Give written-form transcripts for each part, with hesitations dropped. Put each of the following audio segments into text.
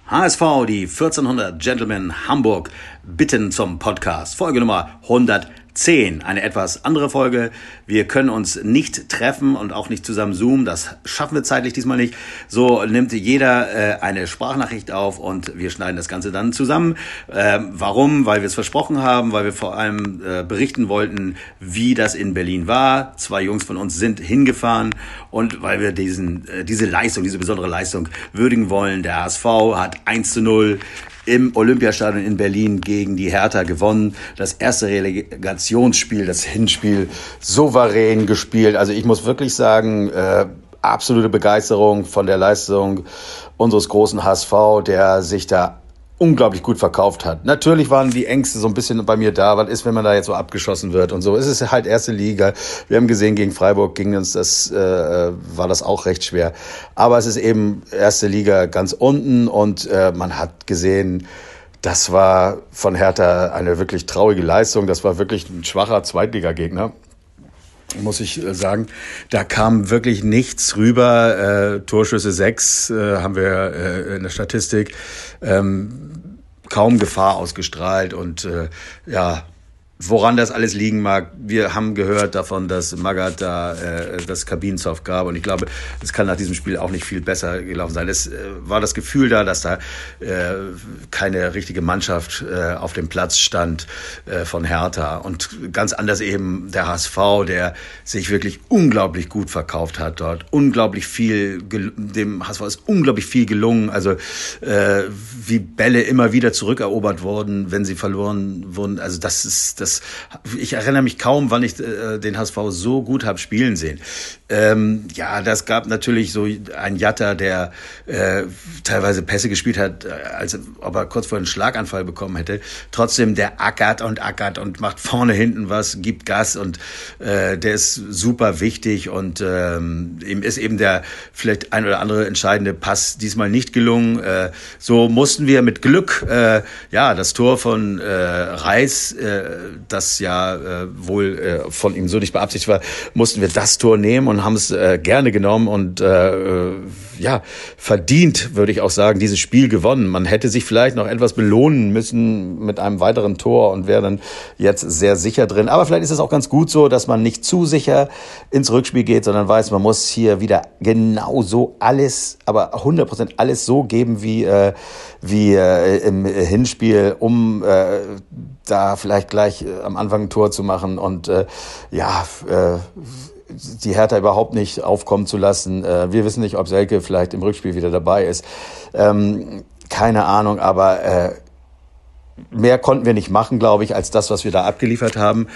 HSV, die 1400 Gentlemen Hamburg bitten zum Podcast. Folge Nummer 110, eine etwas andere Folge. Wir können uns nicht treffen und auch nicht zusammen zoomen. Das schaffen wir zeitlich diesmal nicht. So nimmt jeder eine Sprachnachricht auf und wir schneiden das Ganze dann zusammen. Warum? Weil wir es versprochen haben, weil wir vor allem berichten wollten, wie das in Berlin war. 2 Jungs von uns sind hingefahren und weil wir diese Leistung, diese besondere Leistung würdigen wollen. Der HSV hat 1:0 im Olympiastadion in Berlin gegen die Hertha gewonnen. Das erste Relegationsspiel, das Hinspiel, souverän gespielt. Also ich muss wirklich sagen, absolute Begeisterung von der Leistung unseres großen HSV, der sich da unglaublich gut verkauft hat. Natürlich waren die Ängste so ein bisschen bei mir da. Was ist, wenn man da jetzt so abgeschossen wird und so? Es ist halt erste Liga. Wir haben gesehen, gegen Freiburg ging uns war das auch recht schwer. Aber es ist eben erste Liga ganz unten und man hat gesehen, das war von Hertha eine wirklich traurige Leistung. Das war wirklich ein schwacher Zweitligagegner, muss ich sagen. Da kam wirklich nichts rüber. Torschüsse 6 haben wir in der Statistik. Kaum Gefahr ausgestrahlt und woran das alles liegen mag, wir haben gehört davon, dass Magath da das Kabinenzoff gab und ich glaube, es kann nach diesem Spiel auch nicht viel besser gelaufen sein. Es war das Gefühl da, dass da keine richtige Mannschaft auf dem Platz stand von Hertha und ganz anders eben der HSV, der sich wirklich unglaublich gut verkauft hat dort. Unglaublich viel, dem HSV ist unglaublich viel gelungen, also wie Bälle immer wieder zurückerobert wurden, wenn sie verloren wurden, also ich erinnere mich kaum, wann ich den HSV so gut habe spielen sehen. Das gab natürlich so einen Jatta, der teilweise Pässe gespielt hat, als ob er kurz vor einen Schlaganfall bekommen hätte. Trotzdem, der ackert und macht vorne, hinten was, gibt Gas und der ist super wichtig und ihm ist eben der vielleicht ein oder andere entscheidende Pass diesmal nicht gelungen. So mussten wir mit Glück das Tor von Reis, das wohl von ihm so nicht beabsichtigt war, mussten wir das Tor nehmen und haben es gerne genommen und verdient, würde ich auch sagen, dieses Spiel gewonnen. Man hätte sich vielleicht noch etwas belohnen müssen mit einem weiteren Tor und wäre dann jetzt sehr sicher drin. Aber vielleicht ist es auch ganz gut so, dass man nicht zu sicher ins Rückspiel geht, sondern weiß, man muss hier wieder genau so alles, aber 100% alles so geben wie im Hinspiel, um da vielleicht gleich am Anfang ein Tor zu machen und die Hertha überhaupt nicht aufkommen zu lassen. Wir wissen nicht, ob Selke vielleicht im Rückspiel wieder dabei ist. Keine Ahnung, aber mehr konnten wir nicht machen, glaube ich, als das, was wir da abgeliefert haben.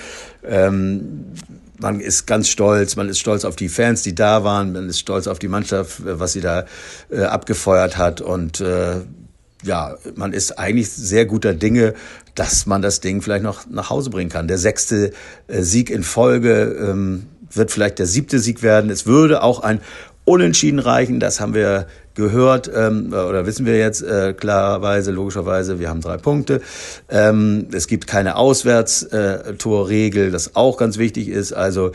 Man ist ganz stolz, man ist stolz auf die Fans, die da waren, man ist stolz auf die Mannschaft, was sie da abgefeuert hat und man ist eigentlich sehr guter Dinge, dass man das Ding vielleicht noch nach Hause bringen kann. Der 6. Sieg in Folge wird vielleicht der 7. Sieg werden. Es würde auch ein Unentschieden reichen, das haben wir gehört oder wissen wir jetzt klarerweise, logischerweise, wir haben 3 Punkte. Es gibt keine Auswärtstorregel, das auch ganz wichtig ist. Also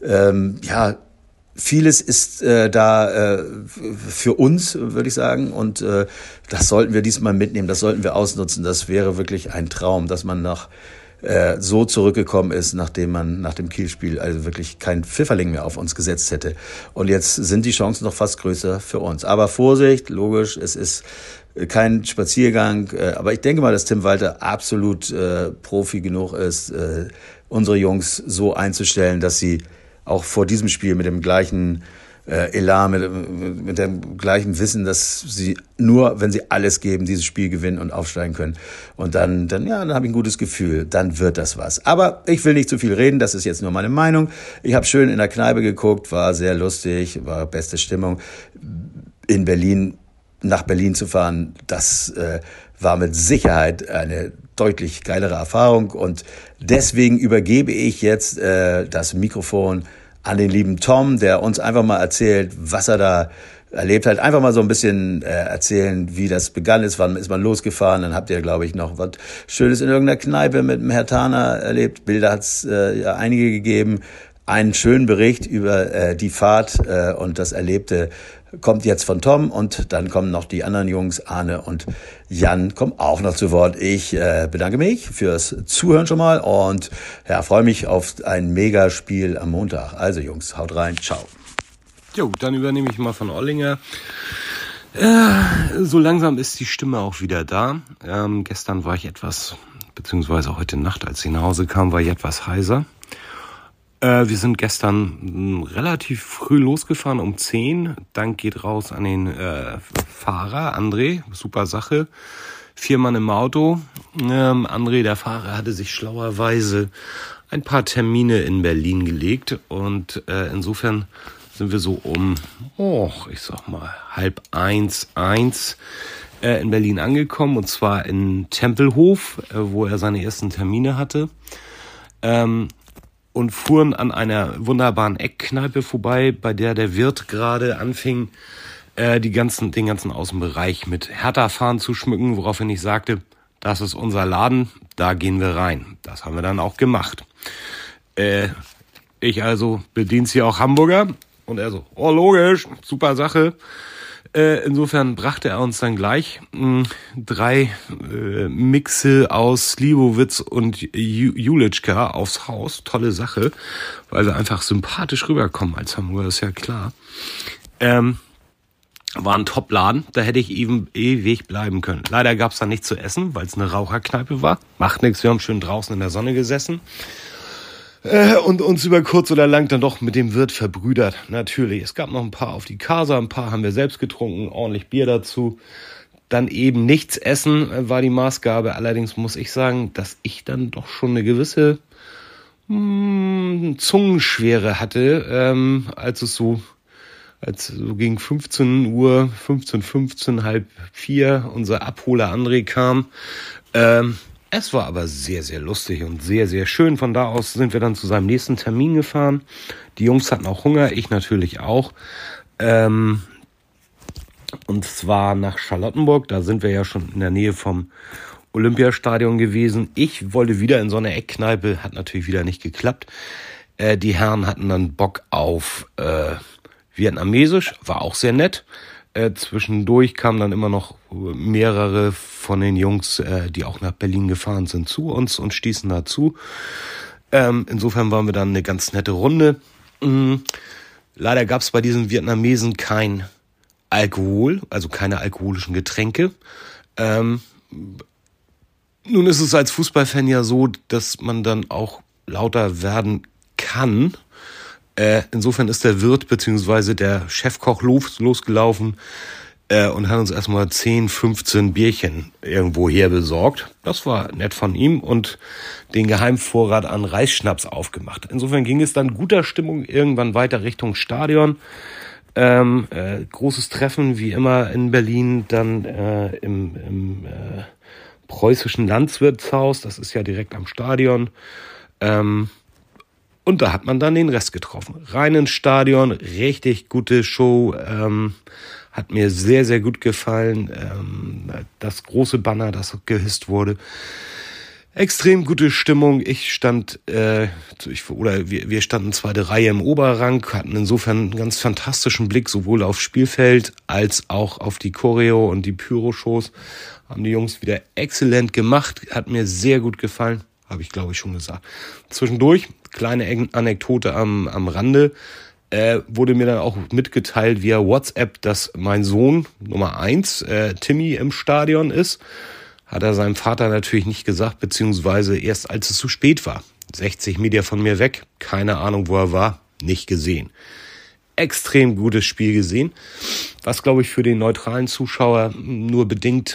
vieles ist für uns, würde ich sagen, und das sollten wir diesmal mitnehmen, das sollten wir ausnutzen. Das wäre wirklich ein Traum, dass man so zurückgekommen ist, nachdem man nach dem Kiel-Spiel also wirklich kein Pfifferling mehr auf uns gesetzt hätte. Und jetzt sind die Chancen noch fast größer für uns. Aber Vorsicht, logisch, es ist kein Spaziergang. Aber ich denke mal, dass Tim Walter absolut Profi genug ist, unsere Jungs so einzustellen, dass sie auch vor diesem Spiel mit dem gleichen Elan, mit dem gleichen Wissen, dass sie nur, wenn sie alles geben, dieses Spiel gewinnen und aufsteigen können. Und dann habe ich ein gutes Gefühl, dann wird das was. Aber ich will nicht zu viel reden, das ist jetzt nur meine Meinung. Ich habe schön in der Kneipe geguckt, war sehr lustig, war beste Stimmung. In Berlin, nach Berlin zu fahren, das war mit Sicherheit eine deutlich geilere Erfahrung und deswegen übergebe ich jetzt das Mikrofon an den lieben Tom, der uns einfach mal erzählt, was er da erlebt hat. Einfach mal so ein bisschen erzählen, wie das begann ist, wann ist man losgefahren. Dann habt ihr, glaube ich, noch was Schönes in irgendeiner Kneipe mit dem Herr Thaner erlebt. Bilder hat es einige gegeben. Einen schönen Bericht über die Fahrt und das Erlebte kommt jetzt von Tom und dann kommen noch die anderen Jungs, Arne und Jan, kommen auch noch zu Wort. Ich bedanke mich fürs Zuhören schon mal und freue mich auf ein Megaspiel am Montag. Also Jungs, haut rein, ciao. Jo, dann übernehme ich mal von Ollinger. So langsam ist die Stimme auch wieder da. Gestern war ich etwas, beziehungsweise heute Nacht, als ich nach Hause kam, war ich etwas heiser. Wir sind gestern relativ früh losgefahren, um 10. Dank geht raus an den Fahrer, André, super Sache. 4 Mann im Auto. André, der Fahrer, hatte sich schlauerweise ein paar Termine in Berlin gelegt und insofern sind wir so um, ich sag mal, 12:30, in Berlin angekommen, und zwar in Tempelhof, wo er seine ersten Termine hatte, und fuhren an einer wunderbaren Eckkneipe vorbei, bei der Wirt gerade anfing, den ganzen Außenbereich mit Hertha-Fahnen zu schmücken, woraufhin ich sagte, das ist unser Laden, da gehen wir rein. Das haben wir dann auch gemacht. Ich also bedienst hier auch Hamburger. Und er so, logisch, super Sache. Insofern brachte er uns dann gleich 3 Mixe aus Slivovitz und Julitschka aufs Haus. Tolle Sache, weil wir einfach sympathisch rüberkommen als Hamburger, ist ja klar. War ein Top-Laden, da hätte ich eben ewig bleiben können. Leider gab es da nichts zu essen, weil es eine Raucherkneipe war. Macht nichts, wir haben schön draußen in der Sonne gesessen. Und uns über kurz oder lang dann doch mit dem Wirt verbrüdert. Natürlich, es gab noch ein paar auf die Casa, ein paar haben wir selbst getrunken, ordentlich Bier dazu. Dann eben nichts essen war die Maßgabe. Allerdings muss ich sagen, dass ich dann doch schon eine gewisse Zungenschwere hatte, als so gegen 15 Uhr, 15, halb 4, unser Abholer André kam. Es war aber sehr, sehr lustig und sehr, sehr schön. Von da aus sind wir dann zu seinem nächsten Termin gefahren. Die Jungs hatten auch Hunger, ich natürlich auch. Und zwar nach Charlottenburg. Da sind wir ja schon in der Nähe vom Olympiastadion gewesen. Ich wollte wieder in so eine Eckkneipe, hat natürlich wieder nicht geklappt. Die Herren hatten dann Bock auf Vietnamesisch, war auch sehr nett. Zwischendurch kamen dann immer noch mehrere von den Jungs, die auch nach Berlin gefahren sind, zu uns und stießen dazu. Insofern waren wir dann eine ganz nette Runde. Leider gab es bei diesen Vietnamesen kein Alkohol, also keine alkoholischen Getränke. Nun ist es als Fußballfan ja so, dass man dann auch lauter werden kann. Insofern ist der Wirt bzw. der Chefkoch losgelaufen und hat uns erstmal 10, 15 Bierchen irgendwo her besorgt. Das war nett von ihm und den Geheimvorrat an Reisschnaps aufgemacht. Insofern ging es dann guter Stimmung irgendwann weiter Richtung Stadion. Großes Treffen wie immer in Berlin, dann im preußischen Landswirtshaus, das ist ja direkt am Stadion. Und da hat man dann den Rest getroffen. Rein ins Stadion, richtig gute Show, hat mir sehr, sehr gut gefallen. Das große Banner, das gehisst wurde. Extrem gute Stimmung. Wir standen 2. Reihe im Oberrang, hatten insofern einen ganz fantastischen Blick sowohl aufs Spielfeld als auch auf die Choreo und die Pyro-Shows. Haben die Jungs wieder exzellent gemacht, hat mir sehr gut gefallen. Habe ich, glaube ich, schon gesagt. Zwischendurch, kleine Anekdote am Rande, wurde mir dann auch mitgeteilt via WhatsApp, dass mein Sohn Nummer 1, Timmy, im Stadion ist. Hat er seinem Vater natürlich nicht gesagt, beziehungsweise erst als es zu spät war. 60 Meter von mir weg, keine Ahnung, wo er war, nicht gesehen. Extrem gutes Spiel gesehen, was, glaube ich, für den neutralen Zuschauer nur bedingt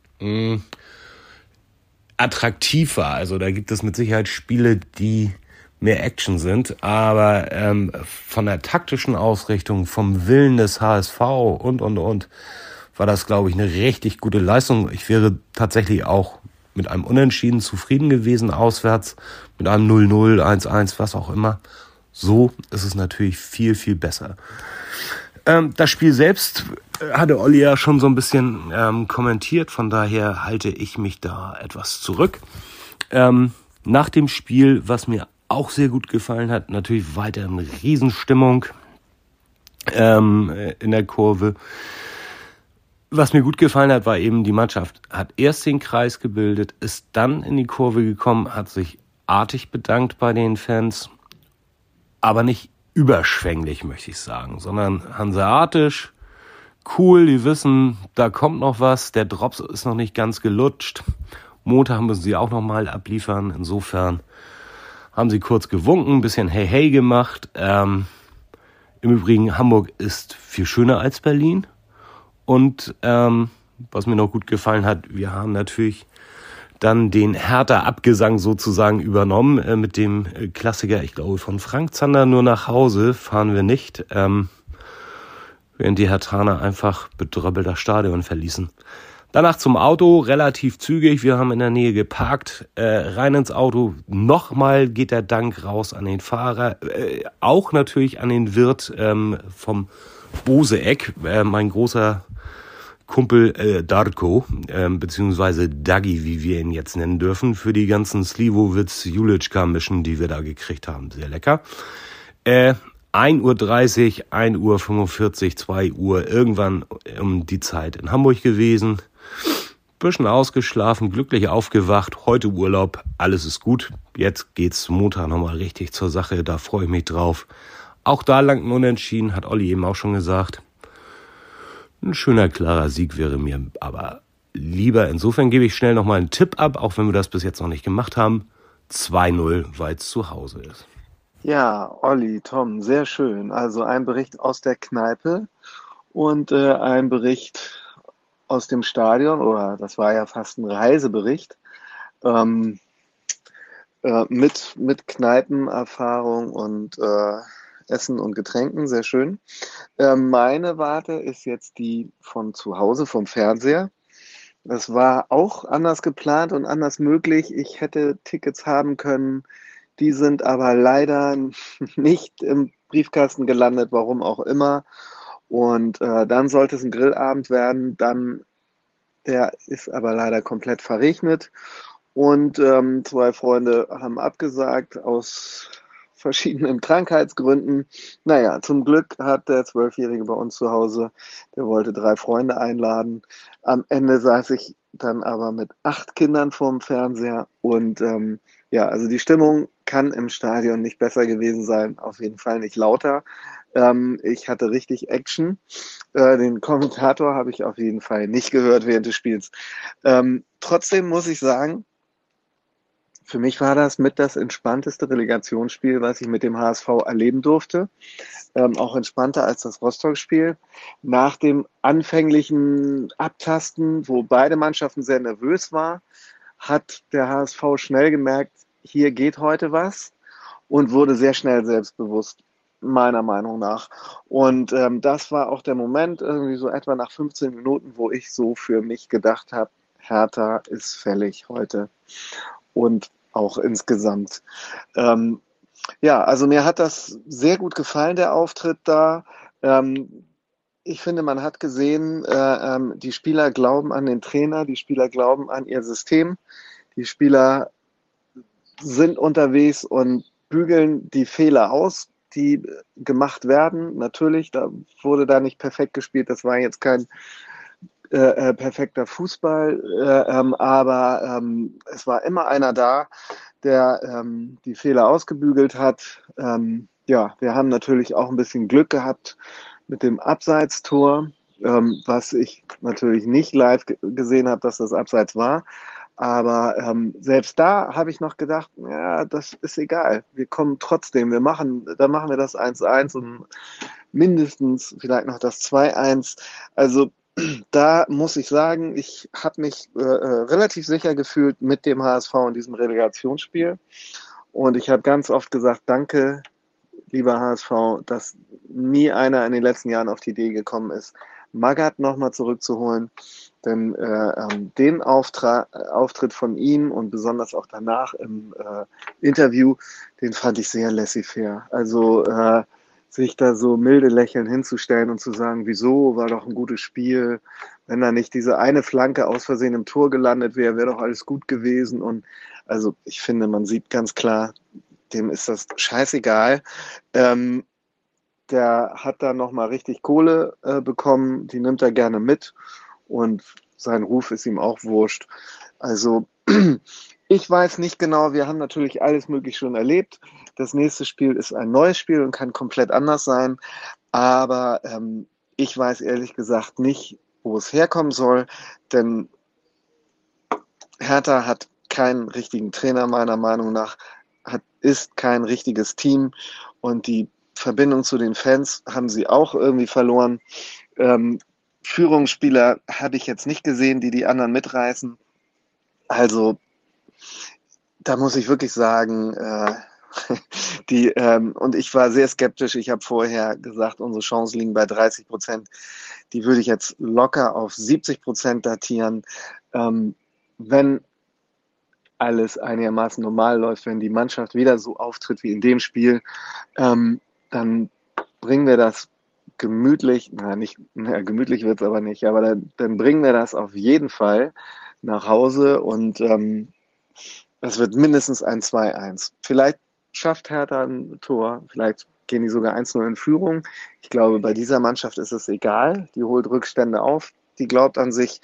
attraktiv war. Also da gibt es mit Sicherheit Spiele, die mehr Action sind, aber von der taktischen Ausrichtung, vom Willen des HSV und war das, glaube ich, eine richtig gute Leistung. Ich wäre tatsächlich auch mit einem Unentschieden zufrieden gewesen auswärts, mit einem 0-0, 1-1, was auch immer. So ist es natürlich viel, viel besser. Das Spiel selbst hatte Olli ja schon so ein bisschen kommentiert, von daher halte ich mich da etwas zurück. Nach dem Spiel, was mir auch sehr gut gefallen hat, natürlich weiter eine Riesenstimmung. in der Kurve. Was mir gut gefallen hat, war eben, die Mannschaft hat erst den Kreis gebildet, ist dann in die Kurve gekommen, hat sich artig bedankt bei den Fans, aber nicht überschwänglich, möchte ich sagen, sondern hanseatisch, cool, die wissen, da kommt noch was, der Drops ist noch nicht ganz gelutscht, Montag müssen sie auch noch mal abliefern, insofern haben sie kurz gewunken, ein bisschen hey hey gemacht. Im Übrigen, Hamburg ist viel schöner als Berlin. Und was mir noch gut gefallen hat, wir haben natürlich dann den Hertha-Abgesang sozusagen übernommen mit dem Klassiker, ich glaube von Frank Zander, nur nach Hause fahren wir nicht, während die Herthaner einfach bedröppelt das Stadion verließen. Danach zum Auto, relativ zügig, wir haben in der Nähe geparkt, rein ins Auto, nochmal geht der Dank raus an den Fahrer, auch natürlich an den Wirt vom Bose-Eck, mein großer Kumpel Darko, beziehungsweise Dagi, wie wir ihn jetzt nennen dürfen, für die ganzen Slivovitz-Julitschka-Mischen, die wir da gekriegt haben. Sehr lecker. 1:30 Uhr, 1:45 Uhr, 2 Uhr, irgendwann um die Zeit in Hamburg gewesen. Bisschen ausgeschlafen, glücklich aufgewacht, heute Urlaub, alles ist gut. Jetzt geht's Montag nochmal richtig zur Sache, da freue ich mich drauf. Auch da lang ein Unentschieden, hat Olli eben auch schon gesagt. Ein schöner, klarer Sieg wäre mir aber lieber. Insofern gebe ich schnell nochmal einen Tipp ab, auch wenn wir das bis jetzt noch nicht gemacht haben. 2:0, weil es zu Hause ist. Ja, Olli, Tom, sehr schön. Also ein Bericht aus der Kneipe und ein Bericht aus dem Stadion, oder das war ja fast ein Reisebericht, ähm, mit Kneipenerfahrung und Essen und Getränken, sehr schön. Meine Warte ist jetzt die von zu Hause, vom Fernseher. Das war auch anders geplant und anders möglich. Ich hätte Tickets haben können, die sind aber leider nicht im Briefkasten gelandet, warum auch immer. Und dann sollte es ein Grillabend werden, der ist aber leider komplett verregnet. Und 2 Freunde haben abgesagt aus verschiedenen Krankheitsgründen. Naja, zum Glück hat der 12-Jährige bei uns zu Hause, der wollte 3 Freunde einladen. Am Ende saß ich dann aber mit 8 Kindern vorm Fernseher und ja, also die Stimmung kann im Stadion nicht besser gewesen sein, auf jeden Fall nicht lauter. Ich hatte richtig Action. Den Kommentator habe ich auf jeden Fall nicht gehört während des Spiels. Trotzdem muss ich sagen, für mich war das mit das entspannteste Relegationsspiel, was ich mit dem HSV erleben durfte. Auch entspannter als das Rostock-Spiel. Nach dem anfänglichen Abtasten, wo beide Mannschaften sehr nervös waren, hat der HSV schnell gemerkt, hier geht heute was und wurde sehr schnell selbstbewusst, meiner Meinung nach. Und das war auch der Moment, irgendwie so etwa nach 15 Minuten, wo ich so für mich gedacht habe, Hertha ist fällig heute. Und auch insgesamt. Ja, also mir hat das sehr gut gefallen, der Auftritt da. Ich finde, man hat gesehen, die Spieler glauben an den Trainer, die Spieler glauben an ihr System, die Spieler sind unterwegs und bügeln die Fehler aus, die gemacht werden. Natürlich, da wurde da nicht perfekt gespielt, das war jetzt kein perfekter Fußball, aber es war immer einer da, der die Fehler ausgebügelt hat. Ja, wir haben natürlich auch ein bisschen Glück gehabt mit dem Abseitstor, was ich natürlich nicht live gesehen habe, dass das Abseits war. Aber selbst da habe ich noch gedacht, ja, das ist egal. Wir kommen trotzdem. Dann machen wir das 1:1 und mindestens vielleicht noch das 2:1. Also da muss ich sagen, ich habe mich relativ sicher gefühlt mit dem HSV in diesem Relegationsspiel. Und ich habe ganz oft gesagt, danke, lieber HSV, dass nie einer in den letzten Jahren auf die Idee gekommen ist, Magath nochmal zurückzuholen. Denn den Auftritt von ihm und besonders auch danach im Interview, den fand ich sehr laissez-faire. Also sich da so milde lächeln hinzustellen und zu sagen, wieso, war doch ein gutes Spiel, wenn da nicht diese eine Flanke aus Versehen im Tor gelandet wäre, wäre doch alles gut gewesen. Und also ich finde, man sieht ganz klar, dem ist das scheißegal. Der der hat da nochmal richtig Kohle bekommen, die nimmt er gerne mit und sein Ruf ist ihm auch wurscht. Also ich weiß nicht genau, wir haben natürlich alles Mögliche schon erlebt. Das nächste Spiel ist ein neues Spiel und kann komplett anders sein, aber ich weiß ehrlich gesagt nicht, wo es herkommen soll, denn Hertha hat keinen richtigen Trainer meiner Meinung nach, ist kein richtiges Team und die Verbindung zu den Fans haben sie auch irgendwie verloren. Führungsspieler habe ich jetzt nicht gesehen, die anderen mitreißen. Also da muss ich wirklich sagen, und ich war sehr skeptisch. Ich habe vorher gesagt, unsere Chancen liegen bei 30%. Die würde ich jetzt locker auf 70% datieren. Wenn alles einigermaßen normal läuft, wenn die Mannschaft wieder so auftritt wie in dem Spiel, dann bringen wir das gemütlich, gemütlich wird es aber nicht, aber dann bringen wir das auf jeden Fall nach Hause und es wird mindestens ein 2-1. Vielleicht schafft Hertha ein Tor, vielleicht gehen die sogar 1-0 in Führung. Ich glaube, bei dieser Mannschaft ist es egal. Die holt Rückstände auf, die glaubt an sich.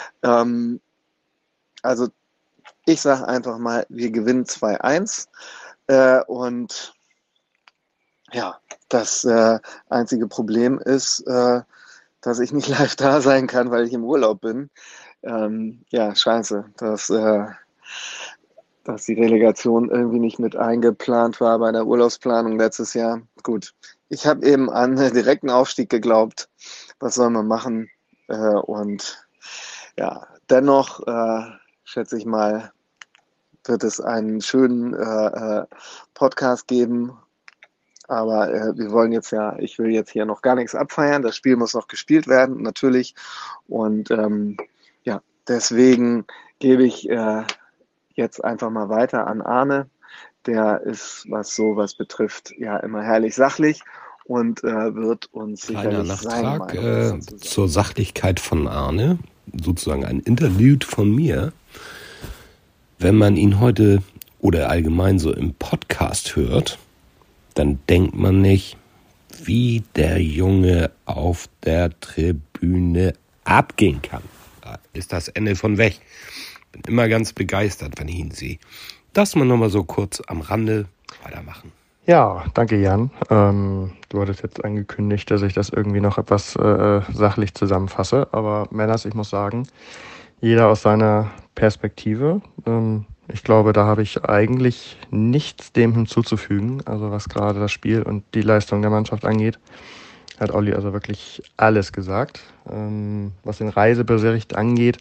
Also ich sage einfach mal, wir gewinnen 2-1 und ja, das einzige Problem ist, dass ich nicht live da sein kann, weil ich im Urlaub bin. Ja, scheiße, dass die Relegation irgendwie nicht mit eingeplant war bei der Urlaubsplanung letztes Jahr. Gut, ich habe eben an direkten Aufstieg geglaubt. Was soll man machen? Und ja, dennoch schätze ich mal, wird es einen schönen Podcast geben. Aber ich will jetzt hier noch gar nichts abfeiern. Das Spiel muss noch gespielt werden, natürlich. Und ja, deswegen gebe ich jetzt einfach mal weiter an Arne. Der ist, was sowas betrifft, ja immer herrlich sachlich und wird uns sicherlich seine Meinung Nachtrag zur Sachlichkeit von Arne, sozusagen ein Interlude von mir. Wenn man ihn heute oder allgemein so im Podcast hört, dann denkt man nicht, wie der Junge auf der Tribüne abgehen kann. Da ist das Ende von weg. Bin immer ganz begeistert, wenn ich ihn sehe. Das mal nochmal so kurz am Rande weitermachen. Ja, danke Jan. Du hattest jetzt angekündigt, dass ich das irgendwie noch etwas sachlich zusammenfasse. Aber Männers, ich muss sagen, jeder aus seiner Perspektive. Ich glaube, da habe ich eigentlich nichts dem hinzuzufügen. Also was gerade das Spiel und die Leistung der Mannschaft angeht, hat Olli also wirklich alles gesagt. Was den Reisebericht angeht,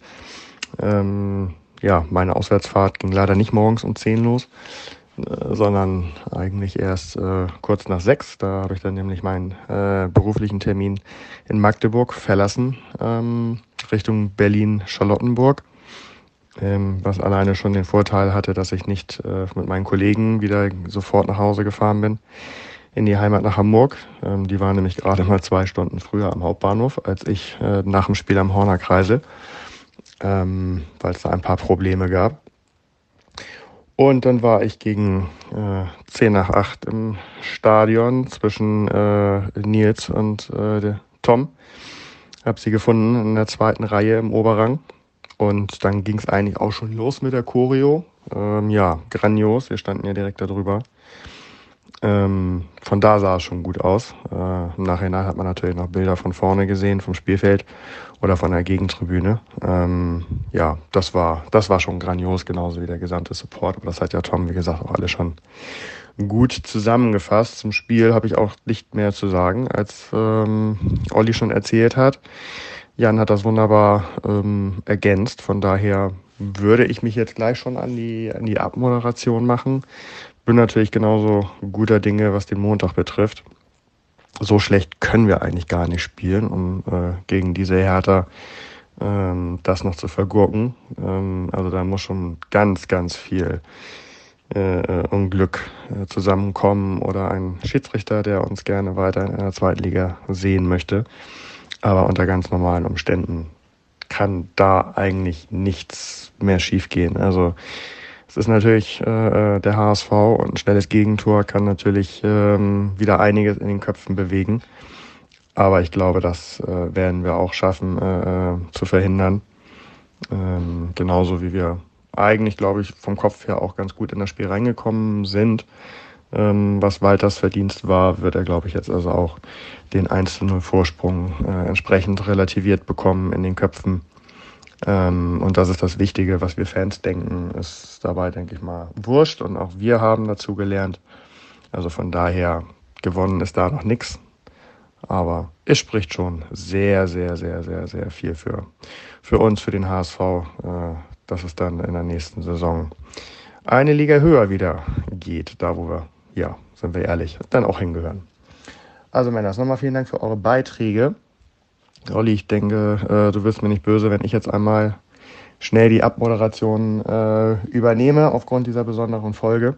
ja, meine Auswärtsfahrt ging leider nicht morgens um 10 los, sondern eigentlich erst kurz nach 6. Da habe ich dann nämlich meinen beruflichen Termin in Magdeburg verlassen, Richtung Berlin-Charlottenburg, was alleine schon den Vorteil hatte, dass ich nicht mit meinen Kollegen wieder sofort nach Hause gefahren bin, in die Heimat nach Hamburg. Die waren nämlich gerade mal 2 Stunden früher am Hauptbahnhof, als ich nach dem Spiel am Horner Kreisel, weil es da ein paar Probleme gab. Und dann war ich gegen 10 nach 8 im Stadion zwischen Nils und Tom. Habe sie gefunden in der 2. Reihe im Oberrang. Und dann ging es eigentlich auch schon los mit der Choreo. Ja, grandios, wir standen ja direkt da drüber. Von da sah es schon gut aus. Im Nachhinein hat man natürlich noch Bilder von vorne gesehen, vom Spielfeld oder von der Gegentribüne. Ja, das war schon grandios, genauso wie der gesamte Support. Aber das hat ja Tom, wie gesagt, auch alles schon gut zusammengefasst. Zum Spiel habe ich auch nicht mehr zu sagen, als Olli schon erzählt hat. Jan hat das wunderbar ergänzt. Von daher würde ich mich jetzt gleich schon an die Abmoderation machen. Bin natürlich genauso guter Dinge, was den Montag betrifft. So schlecht können wir eigentlich gar nicht spielen, um gegen diese Hertha das noch zu vergurken. Also da muss schon ganz, ganz viel Unglück zusammenkommen oder ein Schiedsrichter, der uns gerne weiter in der Zweitliga sehen möchte. Aber unter ganz normalen Umständen kann da eigentlich nichts mehr schiefgehen. Also Es ist natürlich der HSV und ein schnelles Gegentor kann natürlich wieder einiges in den Köpfen bewegen. Aber ich glaube, das werden wir auch schaffen zu verhindern. Genauso wie wir eigentlich, glaube ich, vom Kopf her auch ganz gut in das Spiel reingekommen sind. Was Walters Verdienst war, wird er, glaube ich, jetzt also auch den 1:0 Vorsprung entsprechend relativiert bekommen in den Köpfen. Und das ist das Wichtige, was wir Fans denken, ist dabei, denke ich mal, wurscht. Und auch wir haben dazu gelernt. Also von daher, gewonnen ist da noch nichts. Aber es spricht schon sehr, sehr, sehr, sehr, sehr viel für uns, für den HSV, dass es dann in der nächsten Saison eine Liga höher wieder geht, da wo wir, ja, sind wir ehrlich, dann auch hingehören. Also Männers, nochmal vielen Dank für eure Beiträge. Olli, ich denke, du wirst mir nicht böse, wenn ich jetzt einmal schnell die Abmoderation übernehme aufgrund dieser besonderen Folge.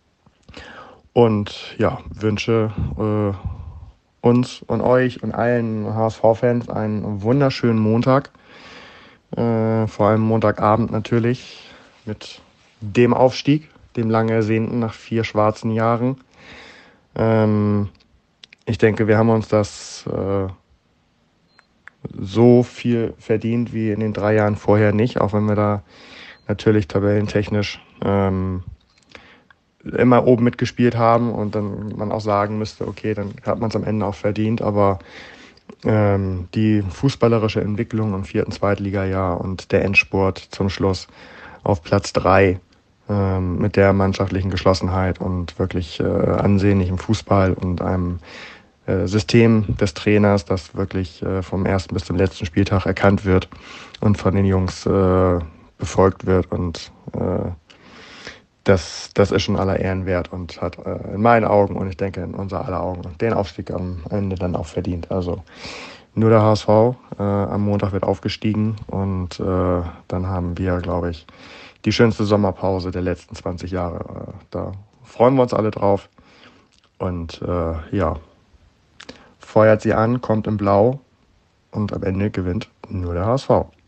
Und ja, wünsche uns und euch und allen HSV-Fans einen wunderschönen Montag. Vor allem Montagabend natürlich mit dem Aufstieg, dem lang ersehnten nach 4 schwarzen Jahren. Ich denke, wir haben uns das so viel verdient wie in den 3 Jahren vorher nicht, auch wenn wir da natürlich tabellentechnisch immer oben mitgespielt haben und dann man auch sagen müsste, okay, dann hat man es am Ende auch verdient, aber die fußballerische Entwicklung im 4. Zweitligajahr und der Endspurt zum Schluss auf Platz 3 mit der mannschaftlichen Geschlossenheit und wirklich ansehnlichem Fußball und einem System des Trainers, das wirklich vom ersten bis zum letzten Spieltag erkannt wird und von den Jungs befolgt wird und das ist schon aller Ehren wert und hat in meinen Augen und ich denke in unser aller Augen den Aufstieg am Ende dann auch verdient. Also nur der HSV am Montag wird aufgestiegen und dann haben wir, glaube ich, die schönste Sommerpause der letzten 20 Jahre. Da freuen wir uns alle drauf und ja, feuert sie an, kommt in Blau und am Ende gewinnt nur der HSV.